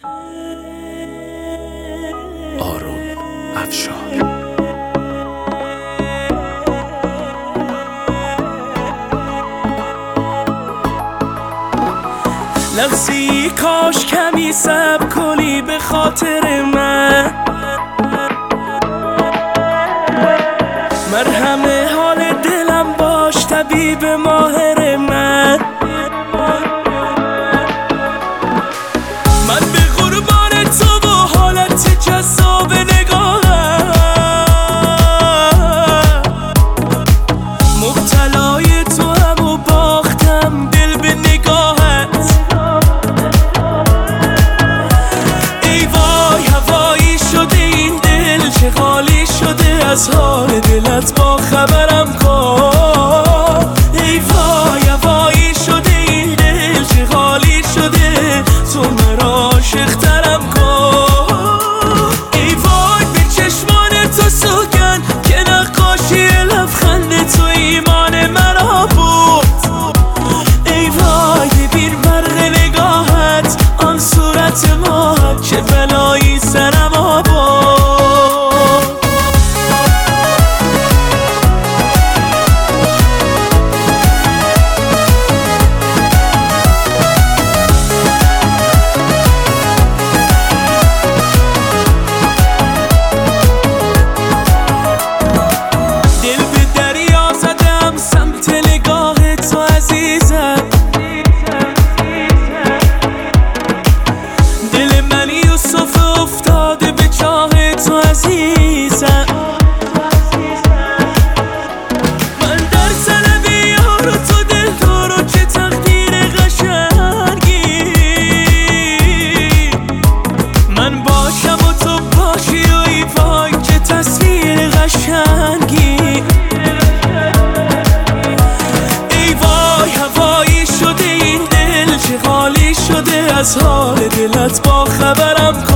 آروم افشار. لحظی کاش کمی صبر کنی به خاطر من، مرهم حال دلم باش طبیب ماهر من. من به قربان تو و حالت جذاب نگاهم، مبتلای تو هم و باختم دل به نگاهت. ای وای هوایی شده این دل، چه خالی شده از حال دلت، با خبرم کن. ای وای هوایی شده این دل، چه خالی شده، تو مرا عاشق‌ترم کن. ای وای به چشمان تو سوگن که نقاشی لبخند تو ایمان مرا بود. ای وای ببین برق نگاهت، آن صورت ماهت، چه بلایی سرم آورد. من در طلب یار و تو دلدار و چه تقدیر قشنگی، من باشم و تو باشی و ای وای چه تصویر قشنگی. ای وای هوایی شده این دل، چه خالی شده از حال دلت، با خبرم کن.